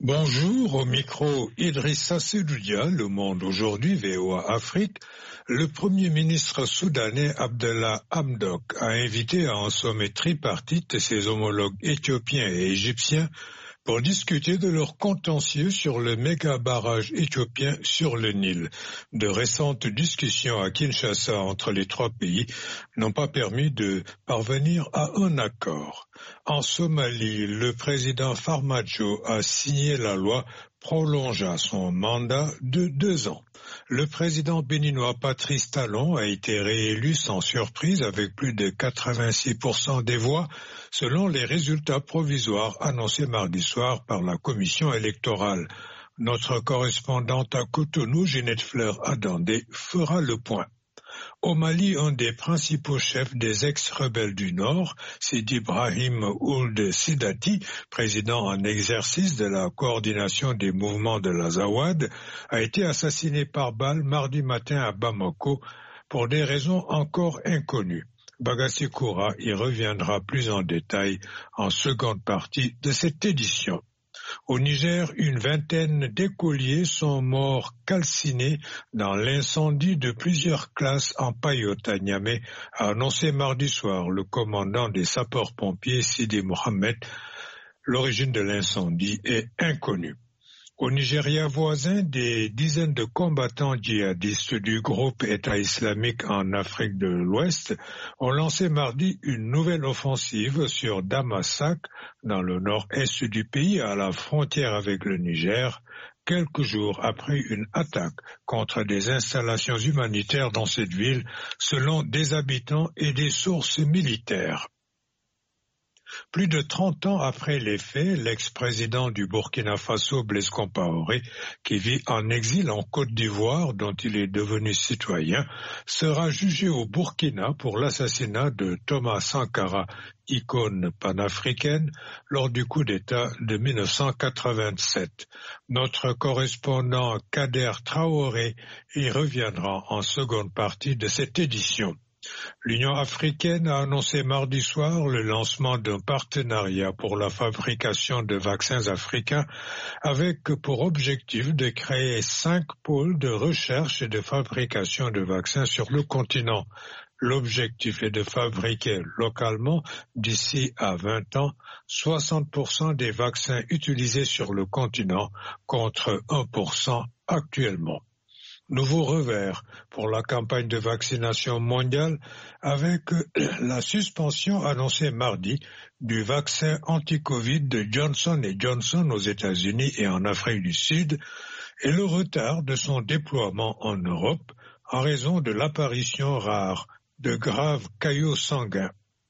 Bonjour, au micro Idrissa Seloudia, Le Monde aujourd'hui, VOA Afrique. Le Premier ministre soudanais Abdallah Hamdok a invité à un sommet tripartite ses homologues éthiopiens et égyptiens pour discuter de leur contentieux sur le méga-barrage éthiopien sur le Nil. De récentes discussions à Kinshasa entre les trois pays n'ont pas permis de parvenir à un accord. En Somalie, le président Farmajo a signé la loi prolongeant son mandat de 2 ans. Le président béninois Patrice Talon a été réélu sans surprise avec plus de 86% des voix, selon les résultats provisoires annoncés mardi soir par la commission électorale. Notre correspondante à Cotonou, Ginette Fleur-Adandé, fera le point. Au Mali, un des principaux chefs des ex-rebelles du Nord, Sidi Ibrahim Ould Sidati, président en exercice de la coordination des mouvements de l'Azawad, a été assassiné par balle mardi matin à Bamako pour des raisons encore inconnues. Bagassi Koura y reviendra plus en détail en seconde partie de cette édition. Au Niger, une vingtaine d'écoliers sont morts calcinés dans l'incendie de plusieurs classes en Payotte à Niamey, a annoncé mardi soir le commandant des sapeurs-pompiers Sidi Mohamed. L'origine de l'incendie est inconnue. Au Nigeria voisin, des dizaines de combattants djihadistes du groupe État islamique en Afrique de l'Ouest ont lancé mardi une nouvelle offensive sur Damasak, dans le nord-est du pays, à la frontière avec le Niger, quelques jours après une attaque contre des installations humanitaires dans cette ville, selon des habitants et des sources militaires. Plus de 30 ans après les faits, l'ex-président du Burkina Faso, Blaise Compaoré, qui vit en exil en Côte d'Ivoire, dont il est devenu citoyen, sera jugé au Burkina pour l'assassinat de Thomas Sankara, icône panafricaine, lors du coup d'État de 1987. Notre correspondant Kader Traoré y reviendra en seconde partie de cette édition. L'Union africaine a annoncé mardi soir le lancement d'un partenariat pour la fabrication de vaccins africains avec pour objectif de créer 5 pôles de recherche et de fabrication de vaccins sur le continent. L'objectif est de fabriquer localement, d'ici à 20 ans, 60% des vaccins utilisés sur le continent contre 1% actuellement. Nouveau revers pour la campagne de vaccination mondiale avec la suspension annoncée mardi du vaccin anti-Covid de Johnson & Johnson aux États-Unis et en Afrique du Sud et le retard de son déploiement en Europe en raison de l'apparition rare de graves caillots sanguins.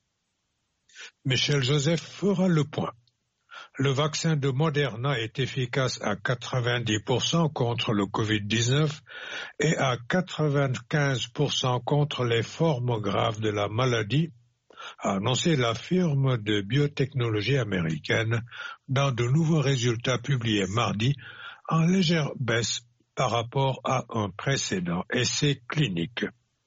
Michel Joseph fera le point. Le vaccin de Moderna est efficace à 90% contre le Covid-19 et à 95% contre les formes graves de la maladie, a annoncé la firme de biotechnologie américaine dans de nouveaux résultats publiés mardi en légère baisse par rapport à un précédent essai clinique.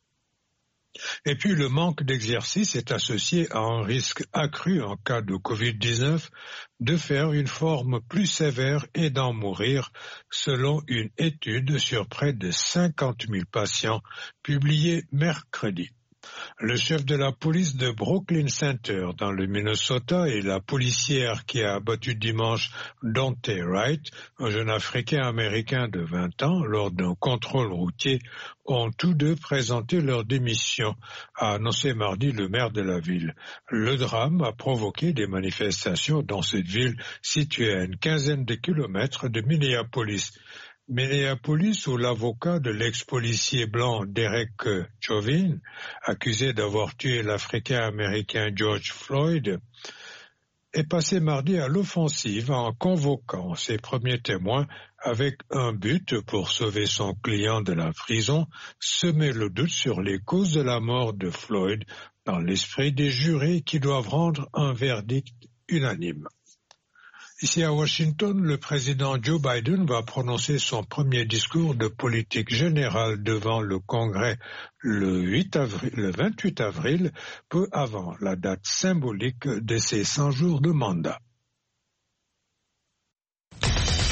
Et puis le manque d'exercice est associé à un risque accru en cas de Covid-19 de faire une forme plus sévère et d'en mourir, selon une étude sur près de 50 000 patients publiée mercredi. Le chef de la police de Brooklyn Center dans le Minnesota et la policière qui a abattu dimanche Dante Wright, un jeune Africain-Américain de 20 ans, lors d'un contrôle routier, ont tous deux présenté leur démission, a annoncé mardi le maire de la ville. Le drame a provoqué des manifestations dans cette ville située à une quinzaine de kilomètres de Minneapolis. Minneapolis, où l'avocat de l'ex-policier blanc Derek Chauvin, accusé d'avoir tué l'Africain-Américain George Floyd, est passé mardi à l'offensive en convoquant ses premiers témoins avec un but pour sauver son client de la prison, semer le doute sur les causes de la mort de Floyd dans l'esprit des jurés qui doivent rendre un verdict unanime. Ici à Washington, le président Joe Biden va prononcer son premier discours de politique générale devant le Congrès le 28 avril, peu avant la date symbolique de ses 100 jours de mandat.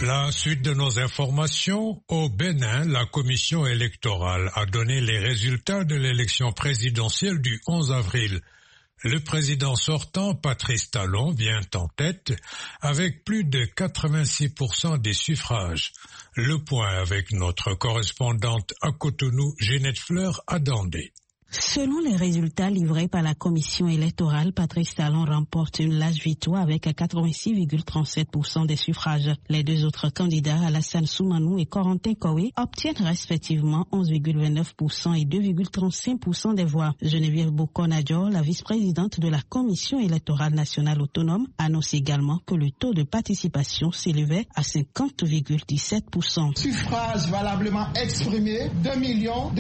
La suite de nos informations, au Bénin, la commission électorale a donné les résultats de l'élection présidentielle du 11 avril. Le président sortant, Patrice Talon, vient en tête avec plus de 86% des suffrages. Le point avec notre correspondante à Cotonou, Ginette Fleur Adandé. Selon les résultats livrés par la commission électorale, Patrice Talon remporte une large victoire avec 86,37% des suffrages. Les deux autres candidats, Alassane Soumanou et Corentin Koé, obtiennent respectivement 11,29% et 2,35% des voix. Geneviève Bokon-Adjor, la vice-présidente de la commission électorale nationale autonome, annonce également que le taux de participation s'élevait à 50,17%. Suffrages valablement exprimés, 2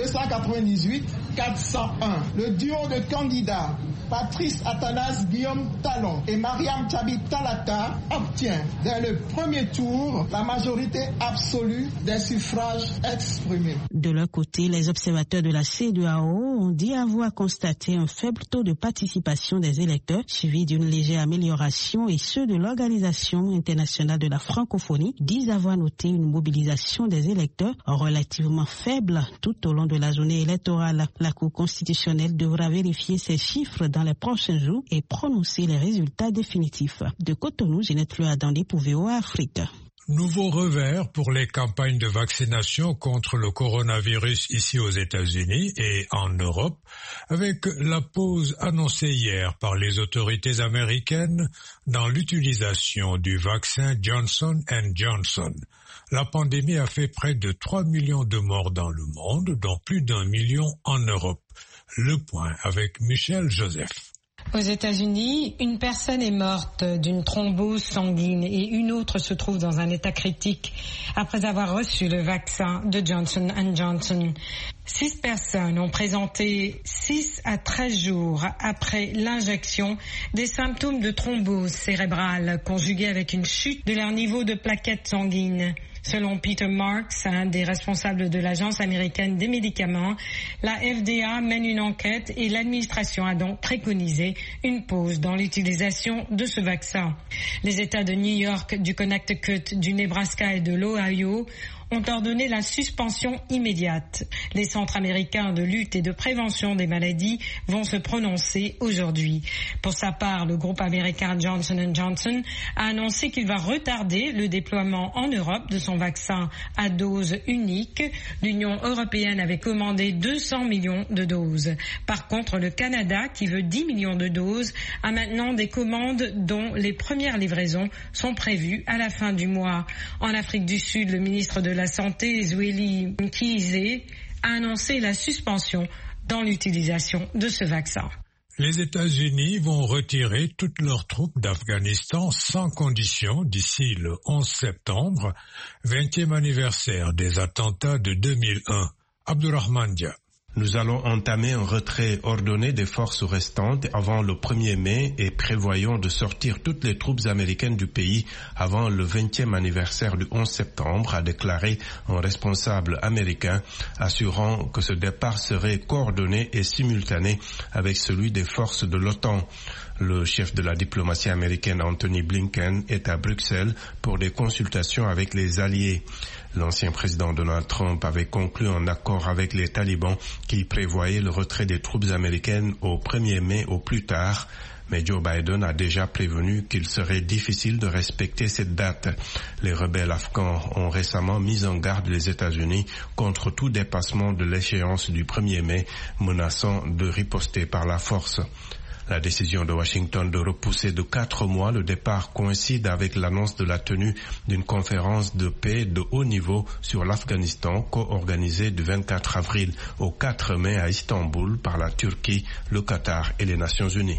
298 401. Le duo de candidats Patrice Athanas Guillaume Talon et Mariam Tchabi Talata obtient dès le premier tour la majorité absolue des suffrages exprimés. De leur côté, les observateurs de la CEDEAO ont dit avoir constaté un faible taux de participation des électeurs, suivi d'une légère amélioration, et ceux de l'Organisation internationale de la francophonie disent avoir noté une mobilisation des électeurs relativement faible tout au long de la journée électorale. La Cour constitutionnelle devra vérifier ces chiffres dans les prochains jours et prononcer les résultats définitifs. De Cotonou, Ginette Fleur Adandé pour VOA Afrique. Nouveau revers pour les campagnes de vaccination contre le coronavirus ici aux États-Unis et en Europe, avec la pause annoncée hier par les autorités américaines dans l'utilisation du vaccin Johnson & Johnson. La pandémie a fait près de 3 millions de morts dans le monde, dont plus d'1 million en Europe. Le point avec Michel Joseph. Aux États-Unis, une personne est morte d'une thrombose sanguine et une autre se trouve dans un état critique après avoir reçu le vaccin de Johnson & Johnson. 6 personnes ont présenté 6 à 13 jours après l'injection des symptômes de thrombose cérébrale conjugués avec une chute de leur niveau de plaquettes sanguines. Selon Peter Marks, un des responsables de l'Agence américaine des médicaments, la FDA mène une enquête et l'administration a donc préconisé une pause dans l'utilisation de ce vaccin. Les États de New York, du Connecticut, du Nebraska et de l'Ohio ont ordonné la suspension immédiate. Les centres américains de lutte et de prévention des maladies vont se prononcer aujourd'hui. Pour sa part, le groupe américain Johnson & Johnson a annoncé qu'il va retarder le déploiement en Europe de son vaccin à dose unique. L'Union européenne avait commandé 200 millions de doses. Par contre, le Canada, qui veut 10 millions de doses, a maintenant des commandes dont les premières livraisons sont prévues à la fin du mois. En Afrique du Sud, le ministre de la Santé, Zweli Mkhize, a annoncé la suspension dans l'utilisation de ce vaccin. Les États-Unis vont retirer toutes leurs troupes d'Afghanistan sans condition d'ici le 11 septembre, 20e anniversaire des attentats de 2001. Abdurrahman Dia. Nous allons entamer un retrait ordonné des forces restantes avant le 1er mai et prévoyons de sortir toutes les troupes américaines du pays avant le 20e anniversaire du 11 septembre, a déclaré un responsable américain, assurant que ce départ serait coordonné et simultané avec celui des forces de l'OTAN. Le chef de la diplomatie américaine, Anthony Blinken, est à Bruxelles pour des consultations avec les alliés. L'ancien président Donald Trump avait conclu un accord avec les talibans qui prévoyait le retrait des troupes américaines au 1er mai au plus tard. Mais Joe Biden a déjà prévenu qu'il serait difficile de respecter cette date. Les rebelles afghans ont récemment mis en garde les États-Unis contre tout dépassement de l'échéance du 1er mai, menaçant de riposter par la force. La décision de Washington de repousser de 4 mois le départ coïncide avec l'annonce de la tenue d'une conférence de paix de haut niveau sur l'Afghanistan co-organisée du 24 avril au 4 mai à Istanbul par la Turquie, le Qatar et les Nations Unies.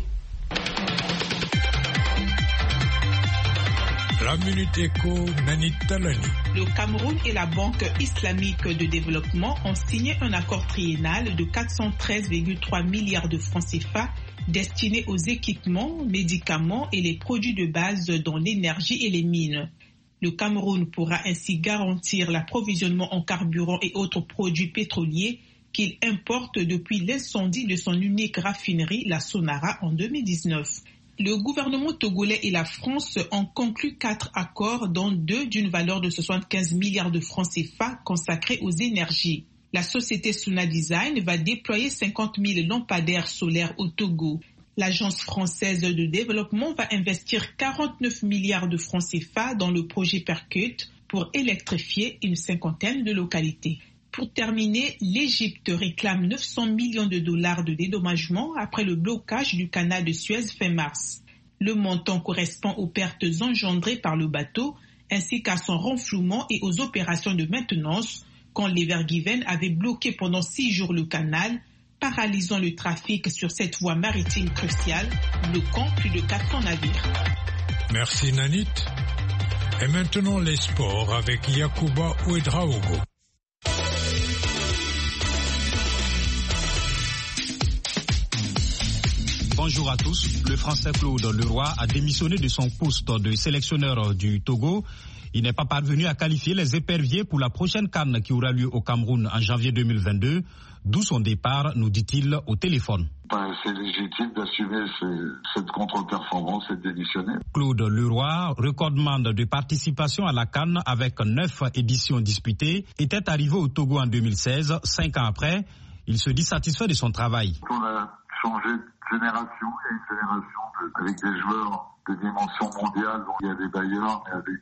La Minute Éco, Nanit Talani. Le Cameroun et la Banque islamique de développement ont signé un accord triennal de 413,3 milliards de francs CFA destinés aux équipements, médicaments et les produits de base dont l'énergie et les mines. Le Cameroun pourra ainsi garantir l'approvisionnement en carburant et autres produits pétroliers qu'il importe depuis l'incendie de son unique raffinerie, la Sonara, en 2019. Le gouvernement togolais et la France ont conclu 4 accords, dont 2 d'une valeur de 75 milliards de francs CFA consacrés aux énergies. La société Suna Design va déployer 50 000 lampadaires solaires au Togo. L'agence française de développement va investir 49 milliards de francs CFA dans le projet Percut pour électrifier une 50aine de localités. Pour terminer, l'Égypte réclame 900 millions de dollars de dédommagement après le blocage du canal de Suez fin mars. Le montant correspond aux pertes engendrées par le bateau, ainsi qu'à son renflouement et aux opérations de maintenance, quand l'Evergiven avait bloqué pendant 6 jours le canal, paralysant le trafic sur cette voie maritime cruciale, bloquant plus de 400 navires. Merci Nanit. Et maintenant les sports avec Yacouba Ouedraogo. Bonjour à tous. Le Français Claude Leroy a démissionné de son poste de sélectionneur du Togo. Il n'est pas parvenu à qualifier les éperviers pour la prochaine CAN qui aura lieu au Cameroun en janvier 2022. D'où son départ, nous dit-il au téléphone. C'est légitime d'assumer cette contre-performance et de démissionner. Claude Leroy, recordman de participation à la CAN avec 9 éditions disputées, était arrivé au Togo en 2016. 5 ans après, il se dit satisfait de son travail. On a changé de génération. Il y a une génération avec des joueurs de dimension mondiale. Donc il y a des bailleurs, mais avec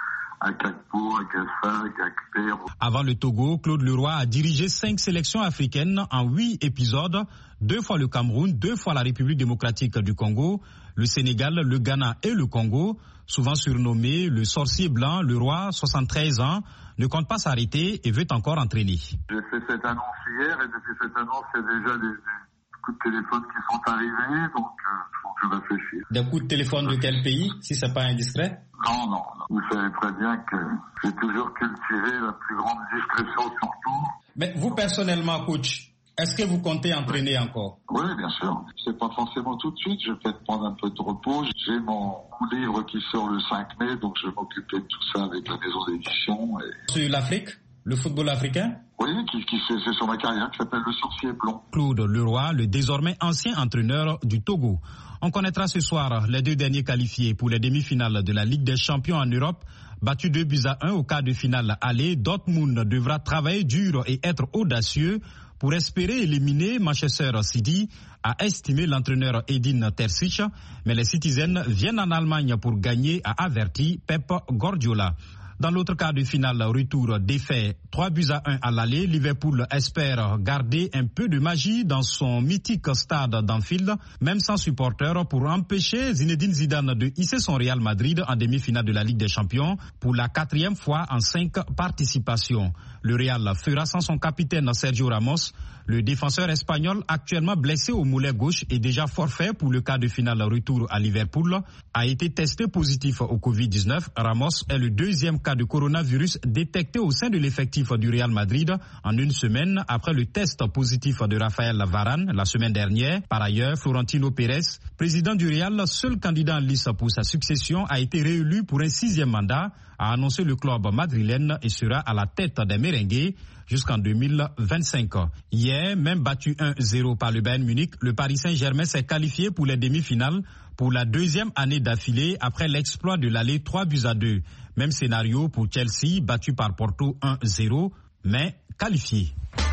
Akakpo, Akassa, Akakper. Avant le Togo, Claude Leroy a dirigé 5 sélections africaines en 8 épisodes, 2 fois le Cameroun, 2 fois la République démocratique du Congo, le Sénégal, le Ghana et le Congo. Souvent surnommé le sorcier blanc, Leroy, 73 ans, ne compte pas s'arrêter et veut encore entraîner. J'ai fait cette annonce hier et depuis cette annonce, il y a déjà des coups de téléphone qui sont arrivés, donc faut que je réfléchisse. Des coups de téléphone de quel pays, si c'est pas indiscret? Non. Vous savez très bien que j'ai toujours cultivé la plus grande discrétion surtout. Mais vous personnellement, coach, est-ce que vous comptez entraîner encore? Oui, bien sûr. C'est pas forcément tout de suite. Je vais peut-être prendre un peu de repos. J'ai mon livre qui sort le 5 mai, donc je vais m'occuper de tout ça avec la maison d'édition. Sur l'Afrique? Le football africain? Oui, c'est sur ma carrière, qui s'appelle Le Sorcier Blond. Claude Leroy, le désormais ancien entraîneur du Togo. On connaîtra ce soir les 2 derniers qualifiés pour les demi-finales de la Ligue des Champions en Europe. Battu 2-1 au quart de finale aller, Dortmund devra travailler dur et être audacieux pour espérer éliminer Manchester City, a estimé l'entraîneur Edin Terzic. Mais les Citizens viennent en Allemagne pour gagner, a averti Pep Guardiola. Dans l'autre quart de finale, retour défait 3-1 à l'aller. Liverpool espère garder un peu de magie dans son mythique stade d'Anfield, même sans supporters, pour empêcher Zinedine Zidane de hisser son Real Madrid en demi-finale de la Ligue des Champions pour la 4e fois en 5 participations. Le Real fera sans son capitaine Sergio Ramos. Le défenseur espagnol, actuellement blessé au mollet gauche et déjà forfait pour le quart de finale retour à Liverpool, a été testé positif au Covid-19. Ramos est le 2e cas de coronavirus détecté au sein de l'effectif du Real Madrid en une semaine après le test positif de Raphaël Varane la semaine dernière. Par ailleurs, Florentino Pérez, président du Real, seul candidat en lice pour sa succession, a été réélu pour un 6e mandat, a annoncé le club madrilène et sera à la tête des merengues jusqu'en 2025. Hier, même battu 1-0 par le Bayern Munich, le Paris Saint-Germain s'est qualifié pour les demi-finales pour la 2e année d'affilée après l'exploit de l'aller 3-2. Même scénario pour Chelsea, battu par Porto 1-0, mais qualifié.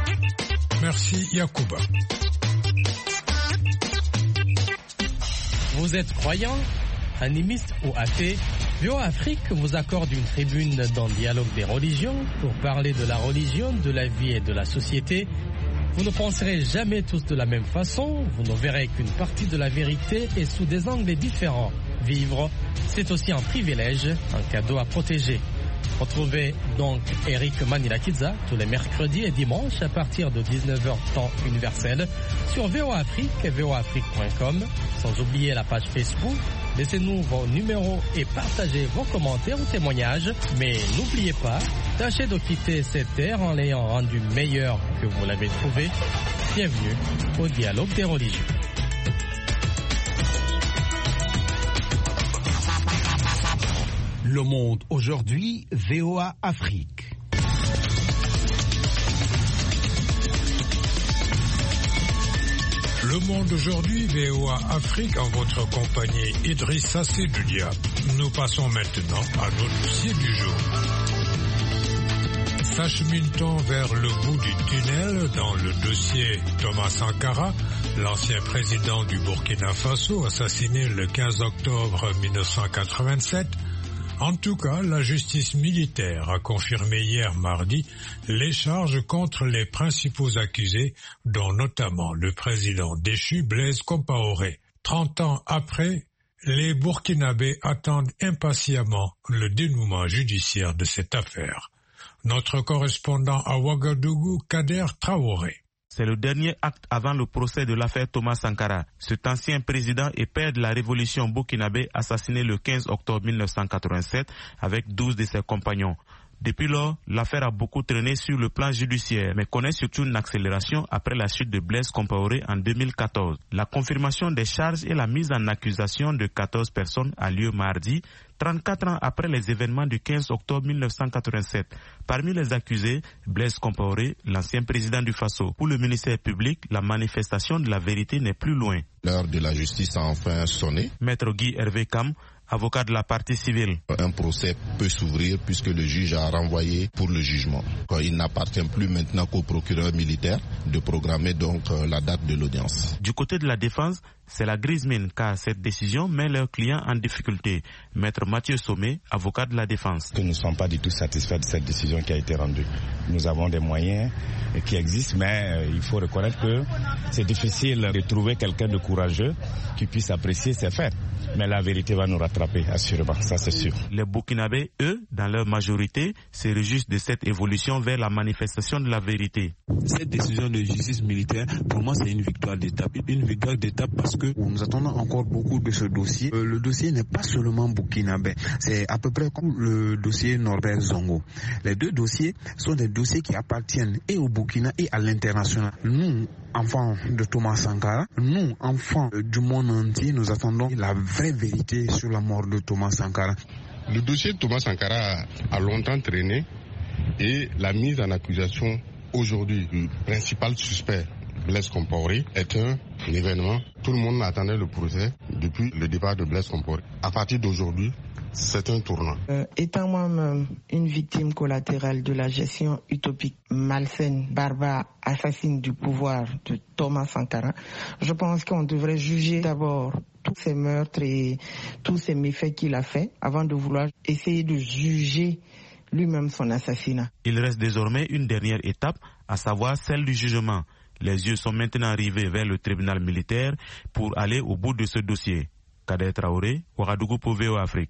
Merci Yacouba. Vous êtes croyant, animiste ou athée? VOA Afrique vous accorde une tribune dans le dialogue des religions pour parler de la religion, de la vie et de la société. Vous ne penserez jamais tous de la même façon, vous ne verrez qu'une partie de la vérité et sous des angles différents. Vivre, c'est aussi un privilège, un cadeau à protéger. Retrouvez donc Eric Manilakidza tous les mercredis et dimanches à partir de 19h temps universel sur VOA Afrique et voaafrique.com. Sans oublier la page Facebook. Laissez-nous vos numéros et partagez vos commentaires ou témoignages. Mais n'oubliez pas, tâchez de quitter cette terre en l'ayant rendue meilleure que vous l'avez trouvée. Bienvenue au dialogue des religions. Le monde aujourd'hui, VOA Afrique. Le Le Monde aujourd'hui, VOA Afrique, en votre compagnie Idrissa Seydoudia. Nous passons maintenant à notre dossier du jour. S'achemine-t-on vers le bout du tunnel dans le dossier Thomas Sankara, l'ancien président du Burkina Faso, assassiné le 15 octobre 1987? En tout cas, la justice militaire a confirmé hier mardi les charges contre les principaux accusés, dont notamment le président déchu Blaise Compaoré. 30 ans après, les Burkinabés attendent impatiemment le dénouement judiciaire de cette affaire. Notre correspondant à Ouagadougou, Kader Traoré. C'est le dernier acte avant le procès de l'affaire Thomas Sankara. Cet ancien président et père de la révolution burkinabé assassiné le 15 octobre 1987 avec 12 de ses compagnons. Depuis lors, l'affaire a beaucoup traîné sur le plan judiciaire, mais connaît surtout une accélération après la chute de Blaise Compaoré en 2014. La confirmation des charges et la mise en accusation de 14 personnes a lieu mardi, 34 ans après les événements du 15 octobre 1987. Parmi les accusés, Blaise Compaoré, l'ancien président du Faso. Pour le ministère public, la manifestation de la vérité n'est plus loin. L'heure de la justice a enfin sonné. Maître Guy Hervé Kam, avocat de la partie civile. Un procès peut s'ouvrir puisque le juge a renvoyé pour le jugement. Il n'appartient plus maintenant qu'au procureur militaire de programmer donc la date de l'audience. Du côté de la défense, c'est la grise mine car cette décision met leurs clients en difficulté. Maître Mathieu Sommet, avocat de la défense. Nous ne sommes pas du tout satisfaits de cette décision qui a été rendue. Nous avons des moyens qui existent, mais il faut reconnaître que c'est difficile de trouver quelqu'un de courageux qui puisse apprécier ces faits. Mais la vérité va nous rattraper, assurément, ça c'est sûr. Les Burkinabés, eux, dans leur majorité, se réjouissent de cette évolution vers la manifestation de la vérité. Cette décision de justice militaire, pour moi, c'est une victoire d'étape. Une victoire d'étape parce que nous attendons encore beaucoup de ce dossier. Le dossier n'est pas seulement burkinabé, c'est à peu près comme le dossier Norbert Zongo. Les deux dossiers sont des dossiers qui appartiennent et au Burkina et à l'international. Nous, enfants de Thomas Sankara, nous, enfants du monde entier, nous attendons la vraie vérité sur la mort de Thomas Sankara. Le dossier de Thomas Sankara a longtemps traîné et la mise en accusation aujourd'hui du principal suspect, Blaise Compaoré, est un événement. Tout le monde attendait le procès depuis le départ de Blaise Compaoré. À partir d'aujourd'hui, c'est un tournant. Étant moi-même une victime collatérale de la gestion utopique, malsaine, barbare, assassine du pouvoir de Thomas Sankara, je pense qu'on devrait juger d'abord tous ces meurtres et tous ces méfaits qu'il a fait avant de vouloir essayer de juger lui-même son assassinat. Il reste désormais une dernière étape, à savoir celle du jugement. Les yeux sont maintenant rivés vers le tribunal militaire pour aller au bout de ce dossier. Kader Traoré, Ouagadougou pour VOA Afrique.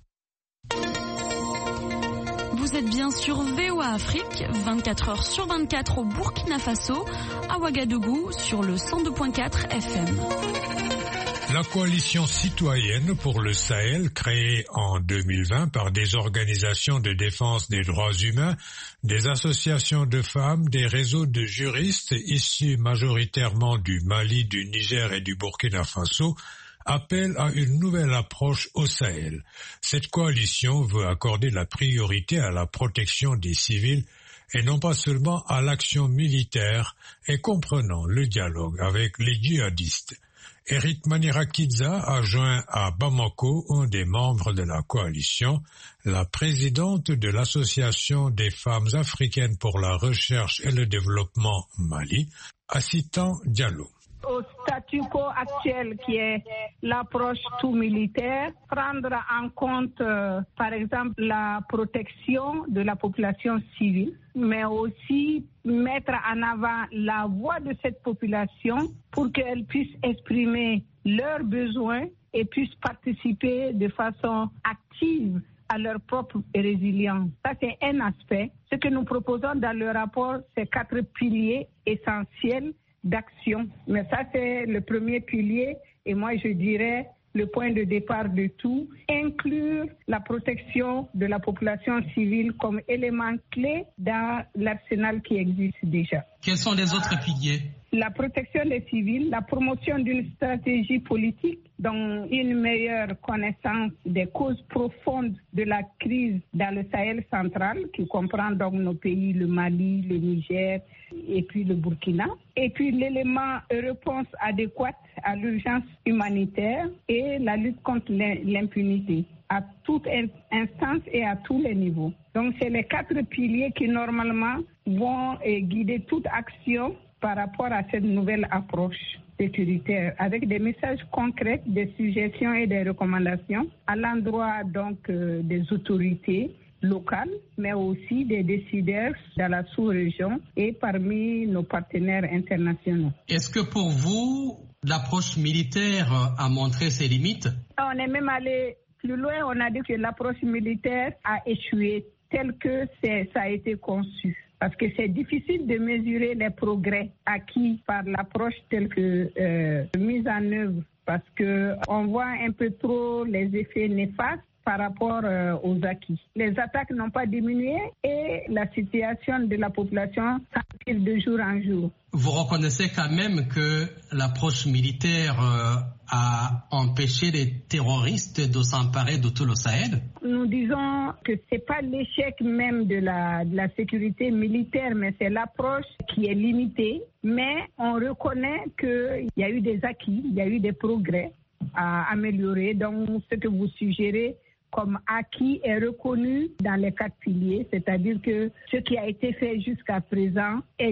Vous êtes bien sur VOA Afrique, 24 heures sur 24 au Burkina Faso, à Ouagadougou sur le 102.4 FM. La coalition citoyenne pour le Sahel, créée en 2020 par des organisations de défense des droits humains, des associations de femmes, des réseaux de juristes issus majoritairement du Mali, du Niger et du Burkina Faso, appelle à une nouvelle approche au Sahel. Cette coalition veut accorder la priorité à la protection des civils et non pas seulement à l'action militaire et comprenant le dialogue avec les djihadistes. Eric Manirakidza a joint à Bamako un des membres de la coalition, la présidente de l'Association des femmes africaines pour la recherche et le développement Mali, Assitan Diallo. Au statu quo actuel qui est l'approche tout militaire, prendre en compte par exemple la protection de la population civile, mais aussi mettre en avant la voix de cette population pour qu'elle puisse exprimer leurs besoins et puisse participer de façon active à leur propre résilience. Ça, c'est un aspect. Ce que nous proposons dans le rapport, c'est 4 piliers essentiels d'action. Mais ça, c'est le premier pilier et moi, je dirais le point de départ de tout, inclure la protection de la population civile comme élément clé dans l'arsenal qui existe déjà. Quels sont les autres piliers ? La protection des civils, la promotion d'une stratégie politique dont une meilleure connaissance des causes profondes de la crise dans le Sahel central, qui comprend donc nos pays, le Mali, le Niger, et puis le Burkina. Et puis l'élément réponse adéquate à l'urgence humanitaire et la lutte contre l'impunité à toute instance et à tous les niveaux. Donc c'est les 4 piliers qui normalement vont guider toute action par rapport à cette nouvelle approche sécuritaire, avec des messages concrets, des suggestions et des recommandations à l'endroit donc des autorités locales, mais aussi des décideurs dans la sous-région et parmi nos partenaires internationaux. Est-ce que pour vous, l'approche militaire a montré ses limites? On est même allé plus loin, on a dit que l'approche militaire a échoué tel que ça a été conçu. Parce que c'est difficile de mesurer les progrès acquis par l'approche telle que mise en œuvre, parce qu'on voit un peu trop les effets néfastes par rapport aux acquis. Les attaques n'ont pas diminué et la situation de la population s'empire de jour en jour. Vous reconnaissez quand même que l'approche militaire a empêché les terroristes de s'emparer de tout le Sahel? Nous disons que c'est pas l'échec même de la sécurité militaire, mais c'est l'approche qui est limitée. Mais on reconnaît qu'il y a eu des acquis, il y a eu des progrès à améliorer. Donc ce que vous suggérez comme acquis est reconnu dans les 4 piliers, c'est-à-dire que ce qui a été fait jusqu'à présent a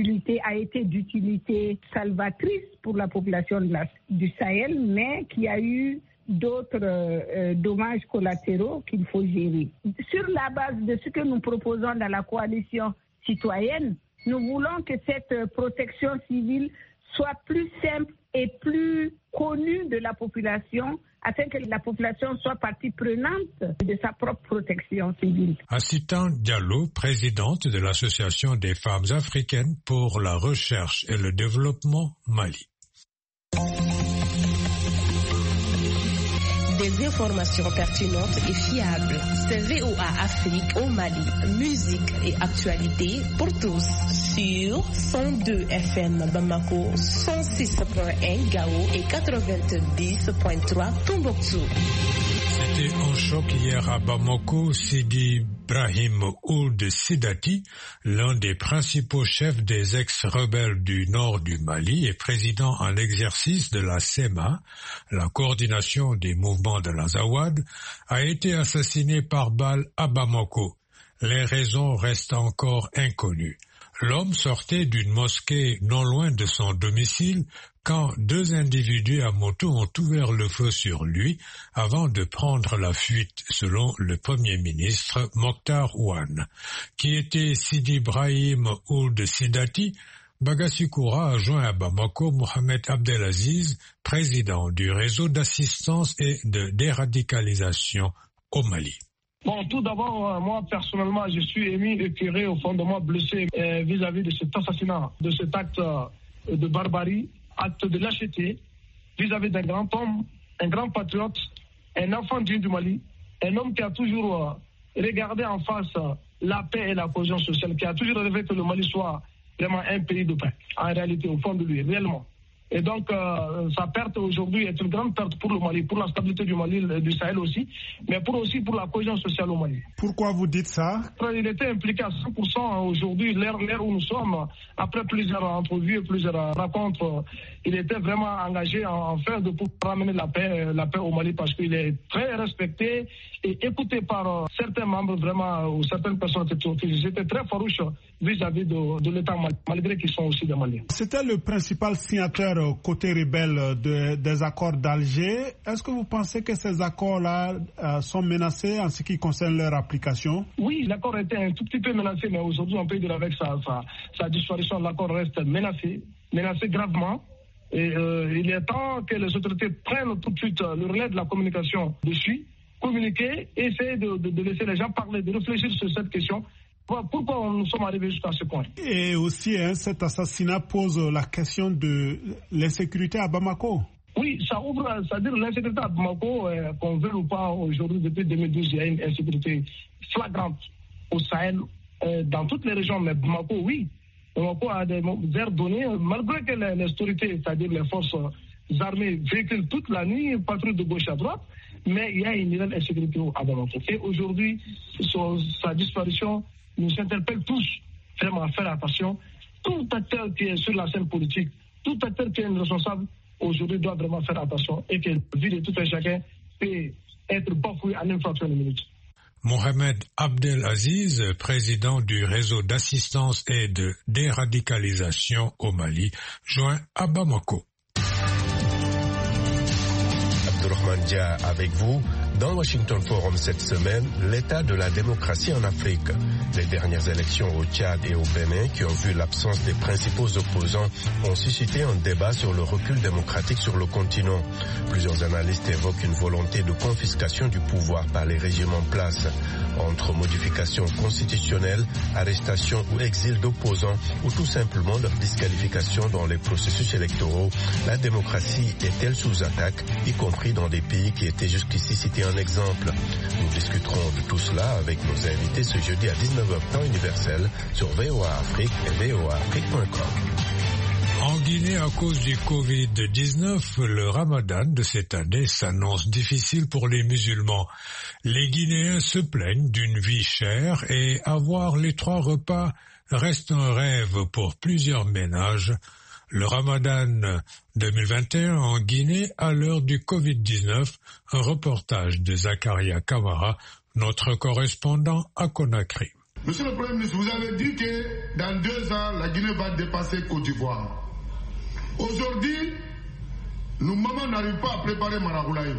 été d'utilité salvatrice pour la population du Sahel, mais qui a eu d'autres dommages collatéraux qu'il faut gérer. Sur la base de ce que nous proposons dans la coalition citoyenne, nous voulons que cette protection civile soit plus simple et plus connue de la population, afin que la population soit partie prenante de sa propre protection civile. Assitan Diallo, présidente de l'Association des femmes africaines pour la recherche et le développement Mali. Des informations pertinentes et fiables. C'est VOA Afrique au Mali. Musique et actualité pour tous. Sur 102 FM Bamako, 106.1 Gao et 90.3 Tombouctou. C'était un choc hier à Bamako. Sidi Brahim Ould Sidati, l'un des principaux chefs des ex-rebelles du nord du Mali et président en exercice de la CEMA, la coordination des mouvements de l'Azawad, a été assassiné par balle à Bamako. Les raisons restent encore inconnues. L'homme sortait d'une mosquée non loin de son domicile quand 2 individus à moto ont ouvert le feu sur lui avant de prendre la fuite, selon le Premier ministre Mokhtar Ouane. Qui était Sidi Brahim Ould Sidati, Bagassi-Koura a joint à Bamako Mohamed Abdelaziz, président du réseau d'assistance et de déradicalisation au Mali. Bon, tout d'abord, moi, personnellement, je suis ému et écœuré au fond de moi, blessé vis-à-vis de cet assassinat, de cet acte de barbarie, acte de lâcheté, vis-à-vis d'un grand homme, un grand patriote, un enfant digne du Mali, un homme qui a toujours regardé en face la paix et la cohésion sociale, qui a toujours rêvé que le Mali soit vraiment un pays de paix, en réalité, au fond de lui, réellement. Et donc, sa perte aujourd'hui est une grande perte pour le Mali, pour la stabilité du Mali, du Sahel aussi, mais aussi pour la cohésion sociale au Mali. Pourquoi vous dites ça? Il était impliqué à 100% aujourd'hui, l'ère où nous sommes, après plusieurs entrevues et plusieurs rencontres, il était vraiment engagé en fait pour ramener la paix au Mali, parce qu'il est très respecté et écouté par certains membres vraiment, ou certaines personnes qui étaient très farouches vis-à-vis de l'État malgré qu'ils sont aussi des Maliens. C'était le principal signataire côté rebelle des accords d'Alger. Est-ce que vous pensez que ces accords-là sont menacés en ce qui concerne leur application? Oui, l'accord était un tout petit peu menacé, mais aujourd'hui, on peut dire avec sa disparition, l'accord reste menacé gravement. Et il est temps que les autorités prennent tout de suite le relais de la communication dessus, communiquer, essayer de laisser les gens parler, de réfléchir sur cette question. Pourquoi nous sommes arrivés jusqu'à ce point? Et aussi, cet assassinat pose la question de l'insécurité à Bamako. Oui, ça ouvre, c'est-à-dire l'insécurité à Bamako, qu'on veut ou pas, aujourd'hui, depuis 2012, il y a une insécurité flagrante au Sahel, dans toutes les régions, mais Bamako, oui. Bamako a des aires données, malgré que les autorités, c'est-à-dire les forces armées, véhiculent toute la nuit, patrouillent de gauche à droite, mais il y a une nouvelle insécurité à Bamako. Et aujourd'hui, sa disparition nous interpelle tous vraiment à faire attention tout acteur qui est sur la scène politique, tout acteur qui est responsable, aujourd'hui doit vraiment faire attention et que la vie de tout un chacun peut être bafouée en une fraction de minute. Mohamed Abdelaziz, président du réseau d'assistance et de déradicalisation au Mali, joint à Bamako. Abdourahmane Dia avec vous. Dans le Washington Forum cette semaine, l'état de la démocratie en Afrique. Les dernières élections au Tchad et au Bénin, qui ont vu l'absence des principaux opposants, ont suscité un débat sur le recul démocratique sur le continent. Plusieurs analystes évoquent une volonté de confiscation du pouvoir par les régimes en place. Entre modifications constitutionnelles, arrestations ou exil d'opposants, ou tout simplement leur disqualification dans les processus électoraux, la démocratie est-elle sous attaque, y compris dans des pays qui étaient jusqu'ici cités en exemple? Nous discuterons de tout cela avec nos invités ce jeudi à 19h temps universel sur VOA Afrique et voaafrique.com. En Guinée, à cause du Covid-19, le ramadan de cette année s'annonce difficile pour les musulmans. Les Guinéens se plaignent d'une vie chère et avoir les 3 repas reste un rêve pour plusieurs ménages. Le ramadan 2021 en Guinée à l'heure du Covid-19, un reportage de Zakaria Kamara, notre correspondant à Conakry. Monsieur le Premier ministre, vous avez dit que dans 2 ans, la Guinée va dépasser Côte d'Ivoire. Aujourd'hui, nos mamans n'arrivent pas à préparer Maraboulaye.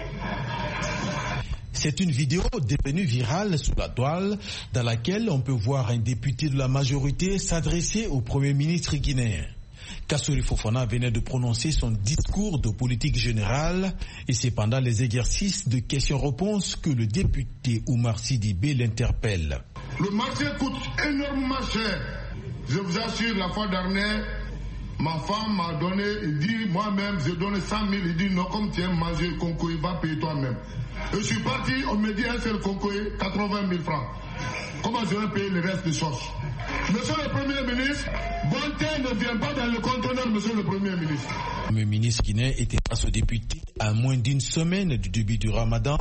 C'est une vidéo devenue virale sur la toile dans laquelle on peut voir un député de la majorité s'adresser au Premier ministre guinéen. Kassory Fofana venait de prononcer son discours de politique générale et c'est pendant les exercices de questions-réponses que le député Oumar Sidibé l'interpelle. Le marché coûte énormément cher. Je vous assure, la fois dernière, ma femme m'a donné, il dit, moi-même, je donne 100 000, il dit, non, comme tu aimes manger concours, va payer toi-même. Et je suis parti, on me dit, un seul concours, 80 000 francs. Comment je vais payer le reste des choses? Monsieur le Premier ministre, bonté ne vient pas dans le conteneur, monsieur le Premier ministre. Le ministre guinéen était face au député à moins d'une semaine du début du Ramadan.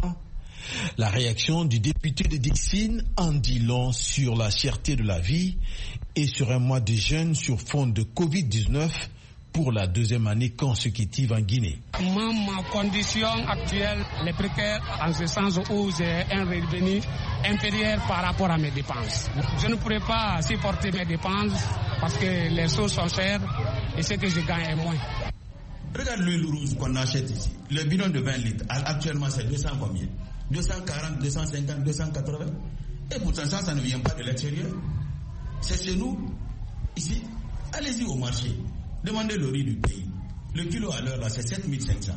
La réaction du député de Dixine en dit long sur la cherté de la vie et sur un mois de jeûne sur fond de Covid-19 pour la 2e année consécutive en Guinée. Ma condition actuelle est précaire en ce sens où j'ai un revenu inférieur par rapport à mes dépenses. Je ne pourrais pas supporter mes dépenses parce que les choses sont chères et ce que je gagne est moins. Regarde l'huile rouge qu'on achète ici. Le bidon de 20 litres, actuellement c'est 200 combien? 240, 250, 280. Et pourtant ça ne vient pas de l'extérieur. C'est chez nous, ici. Allez-y au marché. Demandez le riz du pays. Le kilo à l'heure là c'est 7500.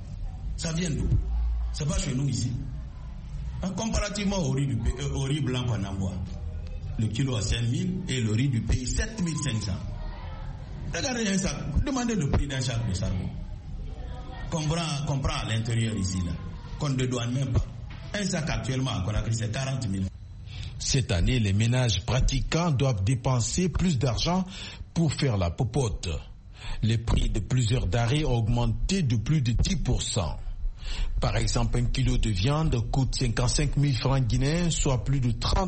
Ça vient d'où? C'est pas chez nous ici. Comparativement au riz blanc qu'on envoie. Le kilo à 5000 et le riz du pays 7500. Regardez un sac. Demandez le prix d'un sac de charbon. Qu'on prend à l'intérieur ici là. Qu'on ne douane même pas. Un sac actuellement à Conakry c'est 40 000. Cette année, les ménages pratiquants doivent dépenser plus d'argent pour faire la popote. Les prix de plusieurs denrées ont augmenté de plus de 10%. Par exemple, un kilo de viande coûte 55 000 francs guinéens, soit plus de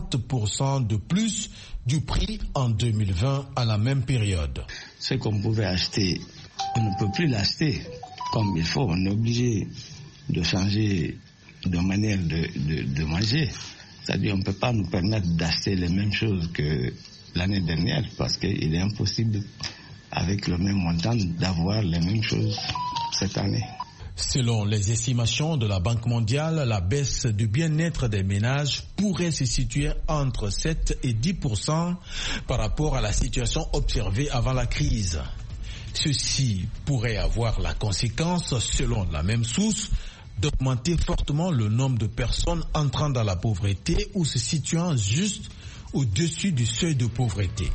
30% de plus du prix en 2020 à la même période. Ce qu'on pouvait acheter, on ne peut plus l'acheter comme il faut. On est obligé de changer de manière de manger. C'est-à-dire qu'on ne peut pas nous permettre d'acheter les mêmes choses que l'année dernière parce qu'il est impossible, avec le même montant, d'avoir les mêmes choses cette année. Selon les estimations de la Banque mondiale, la baisse du bien-être des ménages pourrait se situer entre 7 et 10% par rapport à la situation observée avant la crise. Ceci pourrait avoir la conséquence, selon la même source, d'augmenter fortement le nombre de personnes entrant dans la pauvreté ou se situant juste au-dessus du seuil de pauvreté.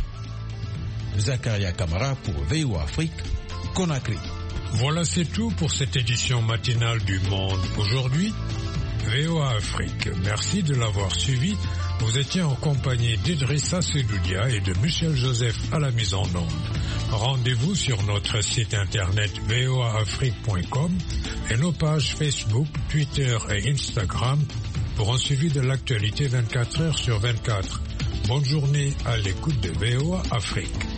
Zakaria Kamara pour VOA Afrique, Conakry. Voilà, c'est tout pour cette édition matinale du Monde aujourd'hui. VOA Afrique, merci de l'avoir suivi. Vous étiez en compagnie d'Idrissa Sedoudia et de Michel Joseph à la mise en onde. Rendez-vous sur notre site internet voaafrique.com et nos pages Facebook, Twitter et Instagram pour un suivi de l'actualité 24 heures sur 24. Bonne journée à l'écoute de VOA Afrique.